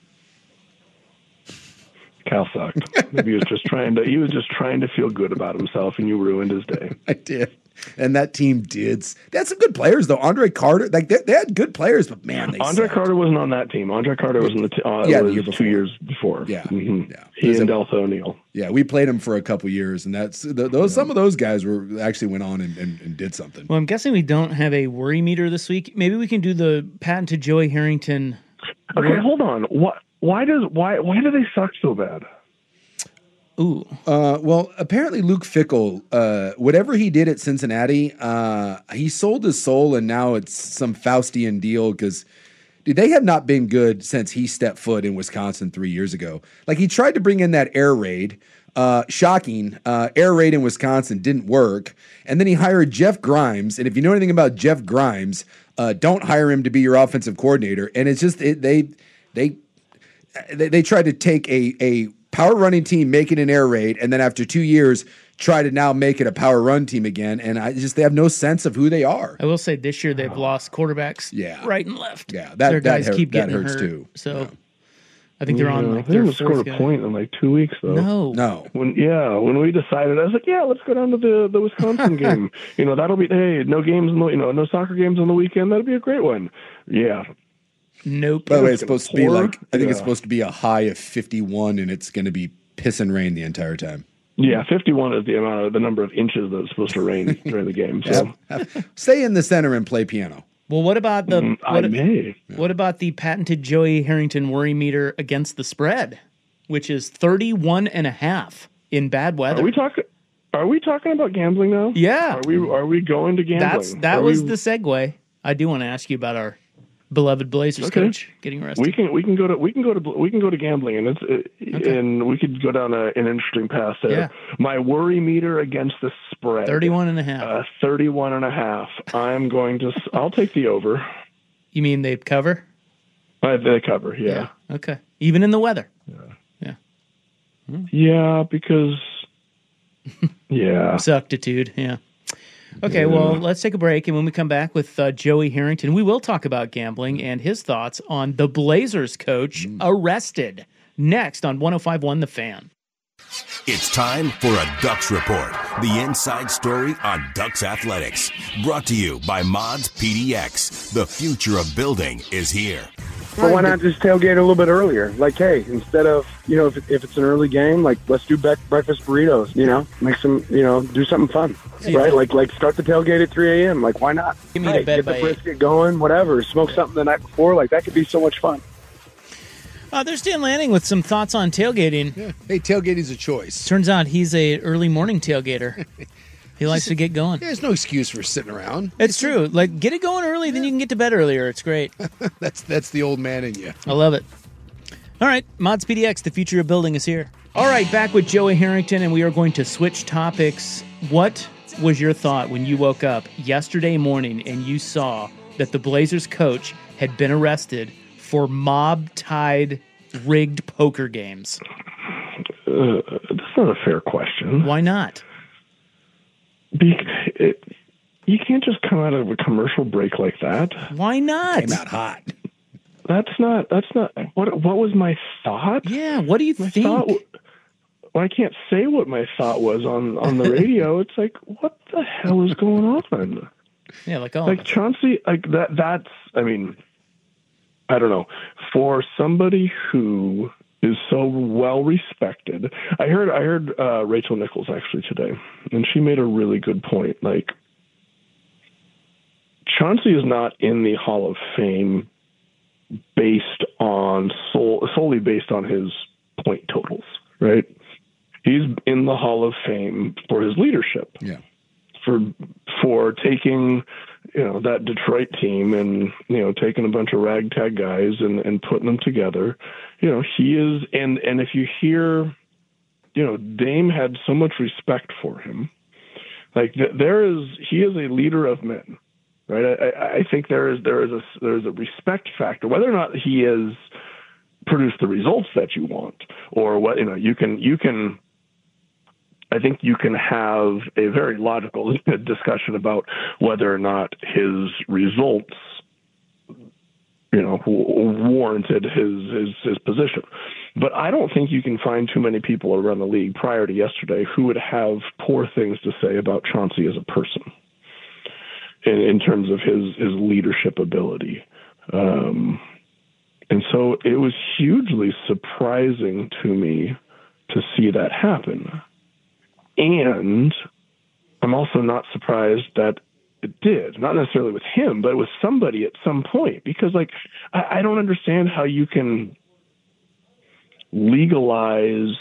Cal sucked. Maybe he was just trying to feel good about himself, and you ruined his day. I did. And that team did. They had some good players, though. Andre Carter, they had good players, but man, Andre Carter wasn't on that team. Andre Carter was in the year before. 2 years before. Yeah, yeah. He and Deltha O'Neal. Yeah, we played him for a couple years, and some of those guys actually went on and did something. Well, I'm guessing we don't have a worry meter this week. Maybe we can do the patented Joey Harrington. Okay, hold on. Why do they suck so bad? Ooh. Well, apparently Luke Fickell, whatever he did at Cincinnati, he sold his soul, and now it's some Faustian deal because, dude, they have not been good since he stepped foot in Wisconsin 3 years ago. Like, he tried to bring in that air raid. Shocking. Air raid in Wisconsin didn't work. And then he hired Jeff Grimes. And if you know anything about Jeff Grimes, don't hire him to be your offensive coordinator. And it's just they tried to take a power running team, make it an air raid, and then after 2 years, try to now make it a power run team again. And they have no sense of who they are. I will say this year they've lost quarterbacks right and left. Yeah, their guys keep getting hurts hurt too. So yeah. I think they're on like they their scored fourth a guy. point in like 2 weeks though. No. When we decided, I was like, yeah, let's go down to the Wisconsin game. That'll be no games, no soccer games on the weekend. That'll be a great one. Yeah. Nope. By the way, it's supposed to be it's supposed to be a high of 51, and it's going to be piss and rain the entire time. Yeah, 51 is the number of inches that's supposed to rain during the game. So stay in the center and play piano. Well, what about the what about the patented Joey Harrington worry meter against the spread, which is 31.5 in bad weather? Are we talking about gambling now? Yeah. Are we going to gambling? That was the segue. I do want to ask you about our beloved Blazers coach getting arrested. We can go to gambling, and and we could go down an interesting path there. Yeah. My worry meter against the spread 31.5. 31.5. I'll take the over. You mean they cover? They cover, yeah. Okay. Even in the weather. Yeah, because Yeah. Suctitude. Yeah. Okay, well, let's take a break, and when we come back with Joey Harrington, we will talk about gambling and his thoughts on the Blazers coach arrested. Next on 105.1 The Fan. It's time for a Ducks Report, the inside story on Ducks athletics. Brought to you by Mods PDX. The future of building is here. But why not just tailgate a little bit earlier? Like, hey, instead of, if it's an early game, like, let's do breakfast burritos, make some, do something fun, right? Like start the tailgate at 3 a.m. Like, why not? Give me to bed get the brisket going, whatever. Smoke something the night before. Like, that could be so much fun. There's Dan Lanning with some thoughts on tailgating. Yeah. Hey, tailgating's a choice. Turns out he's a early morning tailgater. He likes to get going. There's no excuse for sitting around. It's true. Like, get it going early, then you can get to bed earlier. It's great. That's the old man in you. I love it. All right, Mods PDX, the future of building is here. All right, back with Joey Harrington, and we are going to switch topics. What was your thought when you woke up yesterday morning and you saw that the Blazers coach had been arrested for mob-tied rigged poker games? That's not a fair question. Why not? You can't just come out of a commercial break like that. Why not? Came out hot. That's not. What was my thought? Yeah. What do you think? Well, I can't say what my thought was on the radio. It's like, what the hell is going on? Yeah, like Chauncey, like that. That's. I mean, I don't know. For somebody who is so well respected, I heard Rachel Nichols actually today, and she made a really good point. Like, Chauncey is not in the Hall of Fame solely based on his point totals, right? He's in the Hall of Fame for his leadership. Yeah. For taking, that Detroit team and, taking a bunch of ragtag guys and putting them together. He is, and if you hear, Dame had so much respect for him. Like he is a leader of men, right? I think there is a respect factor, whether or not he has produced the results that you want, or what, you can. I think you can have a very logical discussion about whether or not his results, warranted his position. But I don't think you can find too many people around the league prior to yesterday who would have poor things to say about Chauncey as a person in terms of his leadership ability. And so it was hugely surprising to me to see that happen. And I'm also not surprised that it did, not necessarily with him, but with somebody at some point, because I don't understand how you can legalize,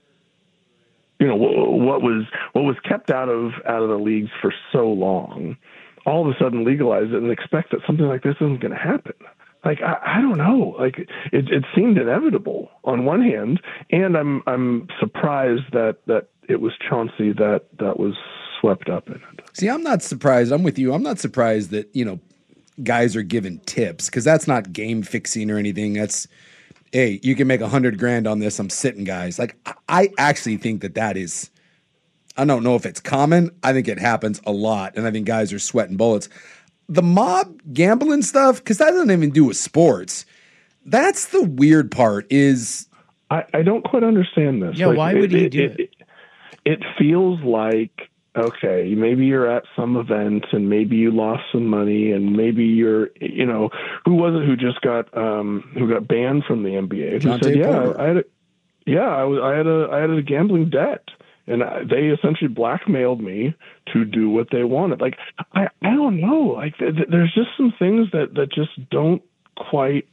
what was kept out of the leagues for so long, all of a sudden legalize it and expect that something like this isn't going to happen. I don't know. It seemed inevitable on one hand, and I'm surprised that it was Chauncey that was swept up in it. See, I'm not surprised. I'm with you. I'm not surprised that, guys are given tips, because that's not game fixing or anything. That's, hey, you can make $100,000 on this. I'm sitting, guys. I actually think that is, I don't know if it's common. I think it happens a lot, and I think guys are sweating bullets. The mob gambling stuff, because that doesn't even do with sports. That's the weird part is... I don't quite understand this. Yeah, why would he do it? It feels like, okay, maybe you're at some event and maybe you lost some money and maybe you're, who was it who just got banned from the NBA? Who said, I had a gambling debt. And they essentially blackmailed me to do what they wanted. I don't know. There's just some things that just don't quite.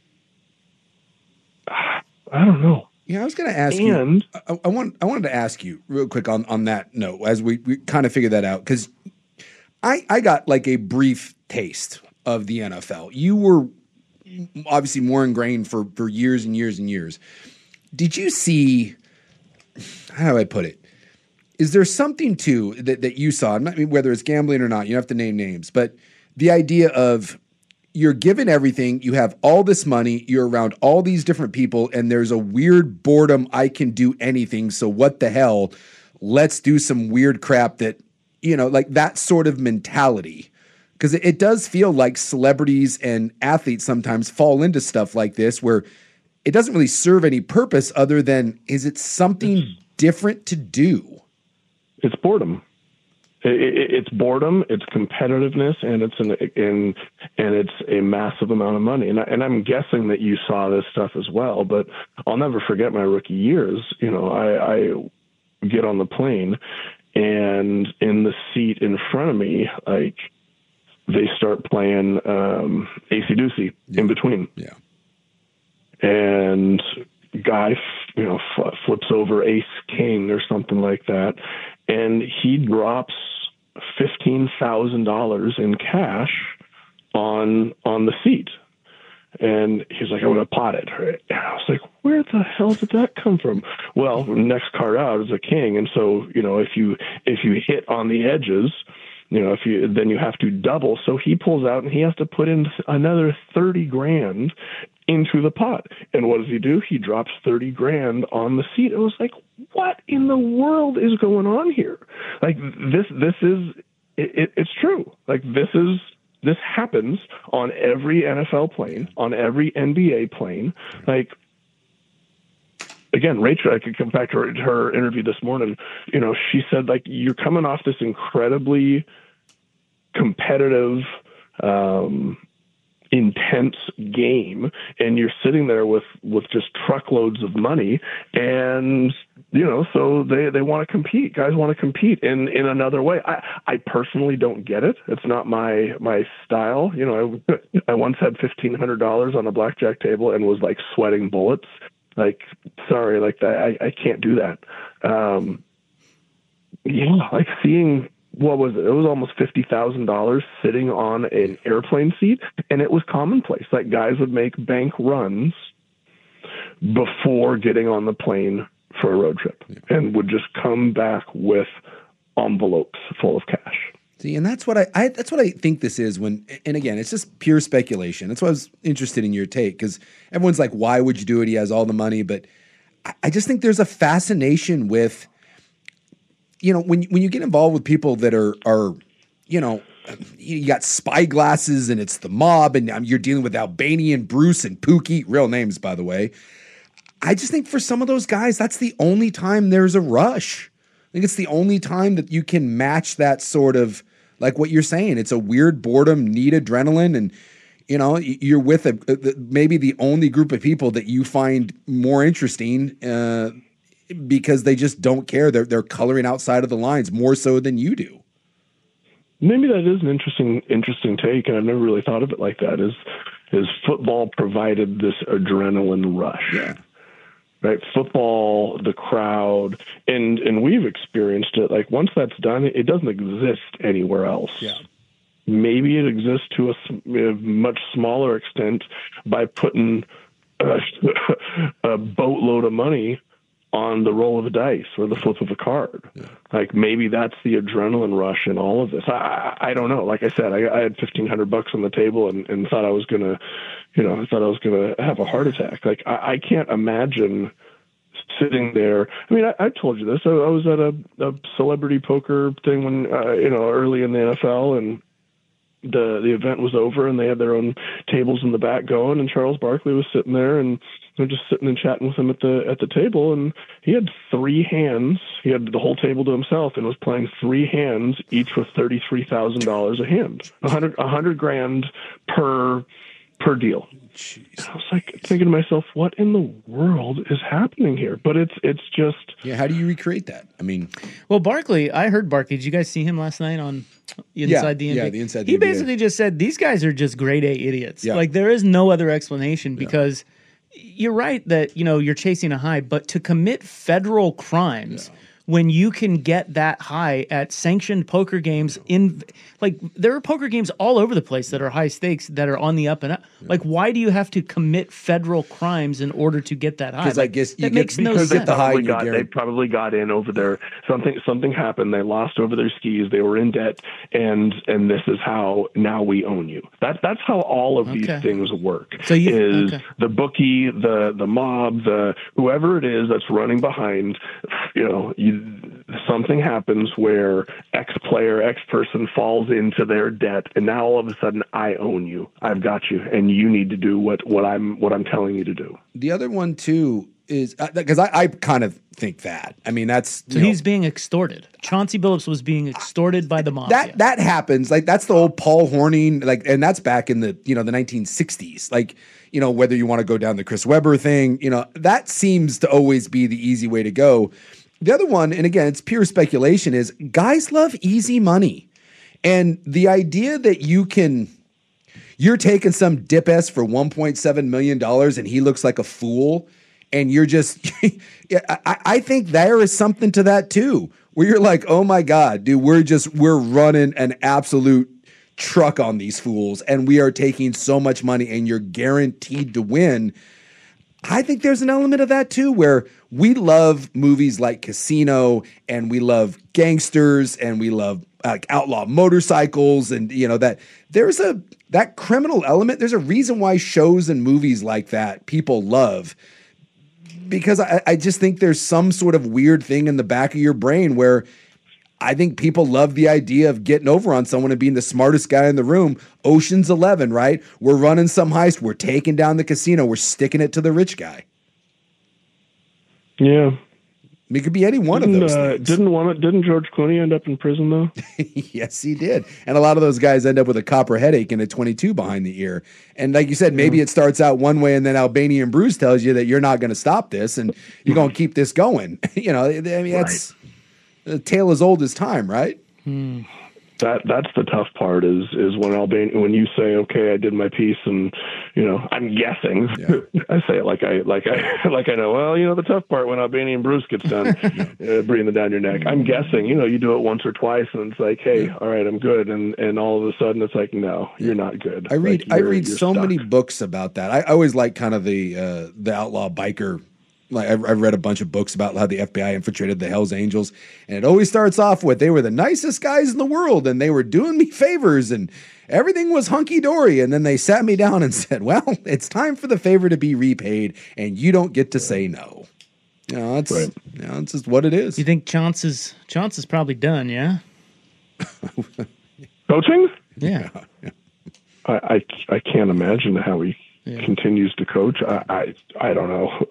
I don't know. Yeah, I was going to ask you. I wanted to ask you real quick on that note as we kind of figure that out, because I got a brief taste of the NFL. You were obviously more ingrained for years and years and years. Did you see? How do I put it? Is there something to that you saw, whether it's gambling or not, you don't have to name names, but the idea of you're given everything, you have all this money, you're around all these different people, and there's a weird boredom, I can do anything, so what the hell? let's do some weird crap that, like that sort of mentality. Because it does feel like celebrities and athletes sometimes fall into stuff like this where it doesn't really serve any purpose other than, is it something different to do? It's boredom. It's boredom, it's competitiveness, and it's a massive amount of money. And I'm guessing that you saw this stuff as well. But I'll never forget my rookie years. I get on the plane, and in the seat in front of me, like they start playing AC/DC in between. Yeah. And guy, flips over ace king or something like that, and he drops $15,000 in cash on the seat. And he's like, "I'm going to pot it." And I was like, "Where the hell did that come from?" Well, next card out is a king, and so if you hit on the edges, then you have to double. So he pulls out and he has to put in another $30,000 into the pot. And what does he do? He drops $30,000 on the seat. It was like, what in the world is going on here? Like this is it's true. Like this happens on every NFL plane, on every NBA plane. Like, again, Rachel, I could come back to her interview this morning. She said, like, you're coming off this incredibly competitive, intense game, and you're sitting there with just truckloads of money, and so they want to compete. Guys want to compete in another way. I personally don't get it. It's not my style. I once had $1,500 on a blackjack table and was like sweating bullets. Like, sorry, like that. I can't do that. Like seeing, what was it? It was almost $50,000 sitting on an airplane seat, and it was commonplace. Like, guys would make bank runs before getting on the plane for a road trip and would just come back with envelopes full of cash. See, and that's what I think this is when, and again, it's just pure speculation. That's why I was interested in your take, because everyone's like, why would you do it? He has all the money. But I just think there's a fascination with, when you get involved with people that are you got spyglasses and it's the mob and you're dealing with Albanian Bruce and Pookie, real names, by the way. I just think for some of those guys, that's the only time there's a rush. I think it's the only time that you can match that sort of, like what you're saying. It's a weird boredom, need adrenaline, and you're with maybe the only group of people that you find more interesting because they just don't care. They're coloring outside of the lines more so than you do. Maybe that is an interesting take, and I've never really thought of it like that. Is football provided this adrenaline rush? Yeah. Right, football, the crowd, and we've experienced it. Like, once that's done, it doesn't exist anywhere else. Yeah. Maybe it exists to a much smaller extent by putting a boatload of money on the roll of a dice or the flip of a card. Yeah. Like, maybe that's the adrenaline rush in all of this. I don't know. Like I said, I had $1,500 on the table and thought I was gonna, have a heart attack. Like, I can't imagine sitting there. I mean, I told you this. I was at a celebrity poker thing when, early in the NFL, and the event was over and they had their own tables in the back going, and Charles Barkley was sitting there, and they're just sitting and chatting with him at the table, and he had 3 hands. He had the whole table to himself and was playing 3 hands, each with $33,000 a hand, $100,000 per deal. Jeez. I was like thinking to myself, what in the world is happening here? But it's just, how do you recreate that? I mean, well, Barkley, I heard Barkley. Did you guys see him last night on Inside the NBA? Yeah, the Inside the NBA. He NBA. basically just said these guys are just grade A idiots. Yeah. Like, there is no other explanation, because you're right that you're chasing a high, but to commit federal crimes when you can get that high at sanctioned poker games there are poker games all over the place that are high stakes, that are on the up and up. Yeah. Like, why do you have to commit federal crimes in order to get that high? Because I guess that makes no sense. They probably got in over there. Something happened. They lost over their skis. They were in debt, and this is how now we own you. That's how all of these things work. So the bookie, the mob, the whoever it is that's running behind, something happens where X player, X person falls into their debt, and now all of a sudden I own you. I've got you, and you need to do what I'm telling you to do. The other one too is because I kind of think that. I mean, that's so he's being extorted. Chauncey Billups was being extorted by the mafia. That happens. Like that's the old Paul Hornung, like, and that's back in the the 1960s. Like, whether you want to go down the Chris Webber thing, that seems to always be the easy way to go. The other one, and again, it's pure speculation, is guys love easy money. And the idea that you're taking some dip S for $1.7 million and he looks like a fool, and you're just, I think there is something to that too, where you're like, oh my God, dude, we're running an absolute truck on these fools and we are taking so much money and you're guaranteed to win. I think there's an element of that too, where we love movies like Casino and we love gangsters and we love outlaw motorcycles, and that there's that criminal element. There's a reason why shows and movies like that people love, because I just think there's some sort of weird thing in the back of your brain where I think people love the idea of getting over on someone and being the smartest guy in the room. Ocean's 11, right? We're running some heist. We're taking down the casino. We're sticking it to the rich guy. Yeah. It could be any one of those things. Didn't George Clooney end up in prison, though? Yes, he did. And a lot of those guys end up with a copper headache and a 22 behind the ear. And like you said, maybe it starts out one way and then Albanian Bruce tells you that you're not going to stop this and you're going to keep this going. That's the tale as old as time, right? That's the tough part is when you say, okay, I did my piece and, I'm guessing. Yeah. I say it like I know. Well, the tough part when Albanian Bruce gets done breathing down your neck. I'm guessing, you do it once or twice and it's like, hey, all right, I'm good. And all of a sudden it's like, no, you're not good. I read so many books about that. I always like kind of the outlaw biker. Like I've read a bunch of books about how the FBI infiltrated the Hells Angels, and it always starts off with they were the nicest guys in the world and they were doing me favors and everything was hunky dory. And then they sat me down and said, well, it's time for the favor to be repaid and you don't get to say no. It's just what it is. You think Chance is probably done, yeah? Coaching? Yeah. I can't imagine how he continues to coach. I don't know.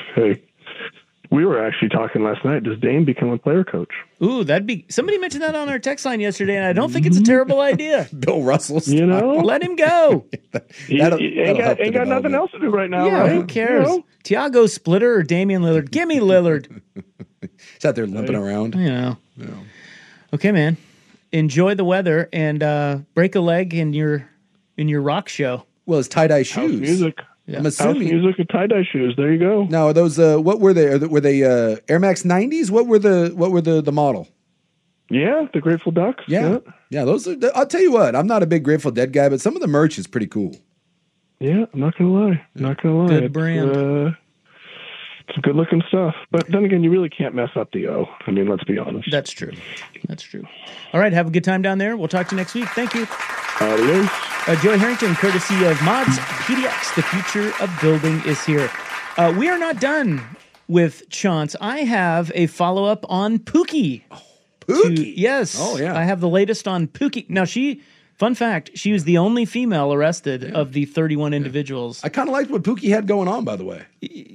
We were actually talking last night. Does Dane become a player coach? Ooh, somebody mentioned that on our text line yesterday, and I don't think it's a terrible idea. Bill Russell style. Let him go. He ain't got nothing else to do right now. Yeah, right? Who cares? Tiago Splitter or Damian Lillard? Give me Lillard. He's out there limping around. Yeah. Okay, man. Enjoy the weather and break a leg in your rock show. Well, it's tie-dye shoes. House music. Yeah. I'm assuming. House music and tie-dye shoes. There you go. Now, are those what were they? Were they Air Max 90s? What were the model? Yeah, the Grateful Ducks. Yeah. Those are. I'll tell you what. I'm not a big Grateful Dead guy, but some of the merch is pretty cool. Yeah, I'm not gonna lie. Good brand. It's good looking stuff. But then again, you really can't mess up the O. I mean, let's be honest. That's true. All right, have a good time down there. We'll talk to you next week. Thank you. Adios. Joey Harrington, courtesy of Mods PDX. The future of building is here. We are not done with Chance. I have a follow-up on Pookie. Pookie? Yes. Oh, yeah. I have the latest on Pookie. Now, fun fact, she was the only female arrested of the 31 individuals. I kind of liked what Pookie had going on, by the way.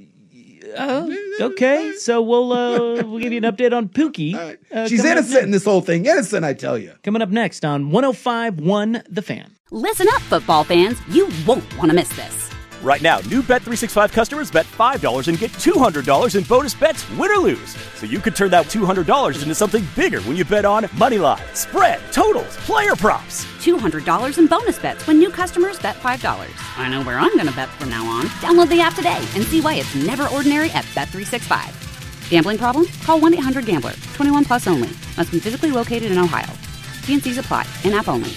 Okay, so we'll give you an update on Pookie. Right. She's innocent in this whole thing. Innocent, I tell you. Coming up next on 105.1 The Fan. Listen up, football fans. You won't want to miss this. Right now, new Bet365 customers bet $5 and get $200 in bonus bets, win or lose. So you could turn that $200 into something bigger when you bet on moneyline, spread, totals, player props. $200 in bonus bets when new customers bet $5. I know where I'm going to bet from now on. Download the app today and see why it's never ordinary at Bet365. Gambling problem? Call 1-800-GAMBLER. 21 plus only. Must be physically located in Ohio. T&Cs apply. In-app only.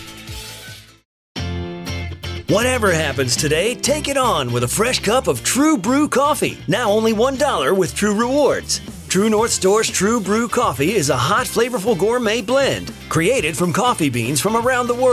Whatever happens today, take it on with a fresh cup of True Brew coffee. Now only $1 with True Rewards. True North Store's True Brew coffee is a hot, flavorful gourmet blend created from coffee beans from around the world.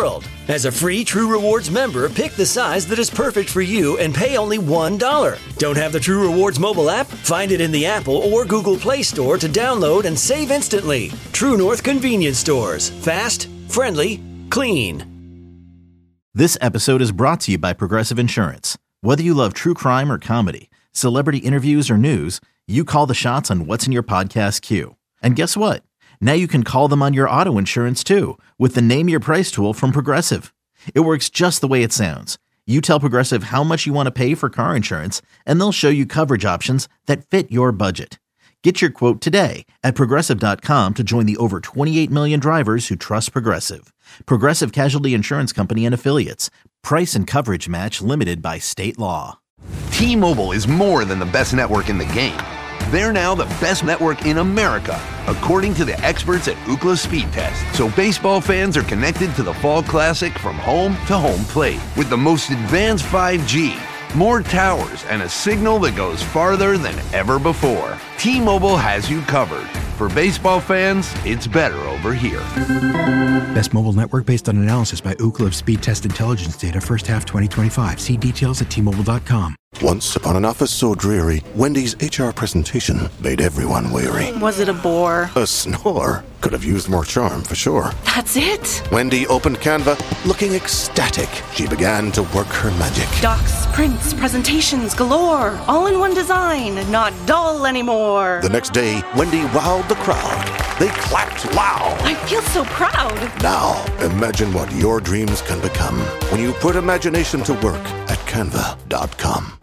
As a free True Rewards member, pick the size that is perfect for you and pay only $1. Don't have the True Rewards mobile app? Find it in the Apple or Google Play Store to download and save instantly. True North Convenience Stores. Fast, friendly, clean. This episode is brought to you by Progressive Insurance. Whether you love true crime or comedy, celebrity interviews or news, you call the shots on what's in your podcast queue. And guess what? Now you can call them on your auto insurance too with the Name Your Price tool from Progressive. It works just the way it sounds. You tell Progressive how much you want to pay for car insurance, and they'll show you coverage options that fit your budget. Get your quote today at Progressive.com to join the over 28 million drivers who trust Progressive. Progressive Casualty Insurance Company and Affiliates. Price and coverage match limited by state law. T-Mobile is more than the best network in the game. They're now the best network in America, according to the experts at Ookla Speed Test. So baseball fans are connected to the Fall Classic from home to home plate with the most advanced 5G, more towers, and a signal that goes farther than ever before. T-Mobile has you covered. For baseball fans, it's better over here. Best mobile network based on analysis by Ookla of Speed Test Intelligence data first half 2025. See details at T-Mobile.com. Once upon an office so dreary, Wendy's HR presentation made everyone weary. Was it a bore? A snore. Could have used more charm, for sure. That's it? Wendy opened Canva, looking ecstatic. She began to work her magic. Docs, prints, presentations galore. All in one design, not dull anymore. The next day, Wendy wowed the crowd. They clapped loud. I feel so proud. Now, imagine what your dreams can become when you put imagination to work at Canva.com.